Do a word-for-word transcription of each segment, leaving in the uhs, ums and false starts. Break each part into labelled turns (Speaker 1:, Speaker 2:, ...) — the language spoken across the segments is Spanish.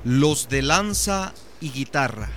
Speaker 1: Los de lanza y guitarra.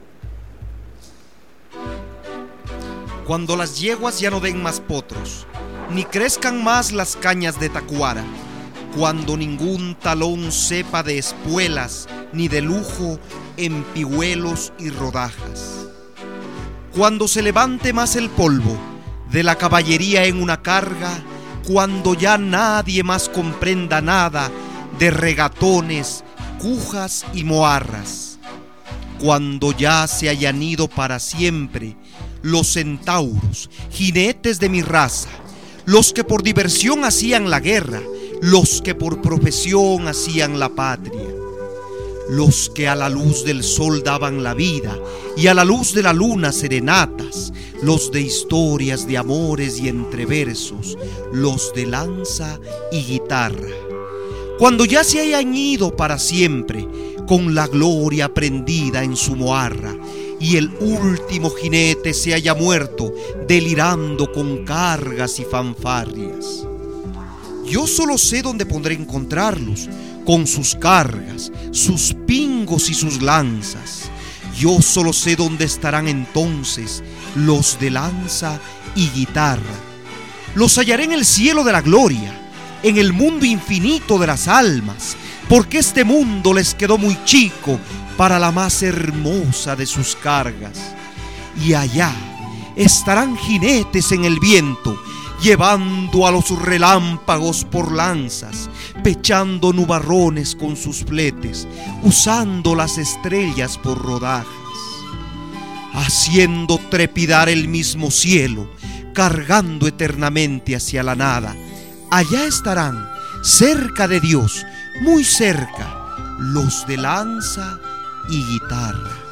Speaker 1: Cuando las yeguas ya no den más potros, ni crezcan más las cañas de tacuara, cuando ningún talón sepa de espuelas, ni de lujo en pihuelos y rodajas, cuando se levante más el polvo de la caballería en una carga, cuando ya nadie más comprenda nada de regatones, cujas y moarras, cuando ya se hayan ido para siempre los centauros, jinetes de mi raza, los que por diversión hacían la guerra, los que por profesión hacían la patria, los que a la luz del sol daban la vida y a la luz de la luna serenatas, los de historias de amores y entreversos, los de lanza y guitarra, cuando ya se hayan ido para siempre con la gloria prendida en su moarra y el último jinete se haya muerto delirando con cargas y fanfarrias. Yo solo sé dónde podré encontrarlos, con sus cargas, sus pingos y sus lanzas. Yo solo sé dónde estarán entonces los de lanza y guitarra. Los hallaré en el cielo de la gloria, en el mundo infinito de las almas, porque este mundo les quedó muy chico para la más hermosa de sus cargas. Y allá estarán jinetes en el viento, llevando a los relámpagos por lanzas, pechando nubarrones con sus fletes, usando las estrellas por rodajas, haciendo trepidar el mismo cielo, cargando eternamente hacia la nada. Allá estarán, cerca de Dios, muy cerca, los de lanza y guitarra.